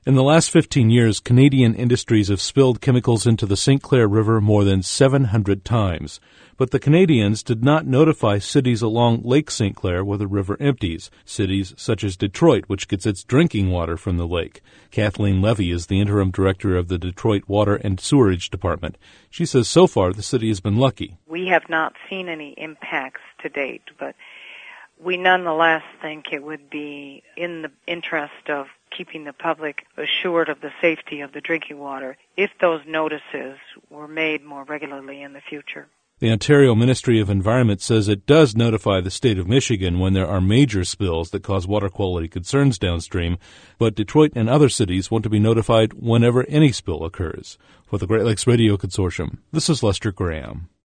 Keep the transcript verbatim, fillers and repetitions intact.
In the last fifteen years, Canadian industries have spilled chemicals into the Saint Clair River more than seven hundred times. But the Canadians did not notify cities along Lake Saint Clair where the river empties, cities such as Detroit, which gets its drinking water from the lake. Kathleen Levy is the interim director of the Detroit Water and Sewerage Department. She says so far the city has been lucky. We have not seen any impacts to date, but we nonetheless think it would be in the interest of keeping the public assured of the safety of the drinking water if those notices were made more regularly in the future. The Ontario Ministry of Environment says it does notify the state of Michigan when there are major spills that cause water quality concerns downstream, but Detroit and other cities want to be notified whenever any spill occurs. For the Great Lakes Radio Consortium, this is Lester Graham.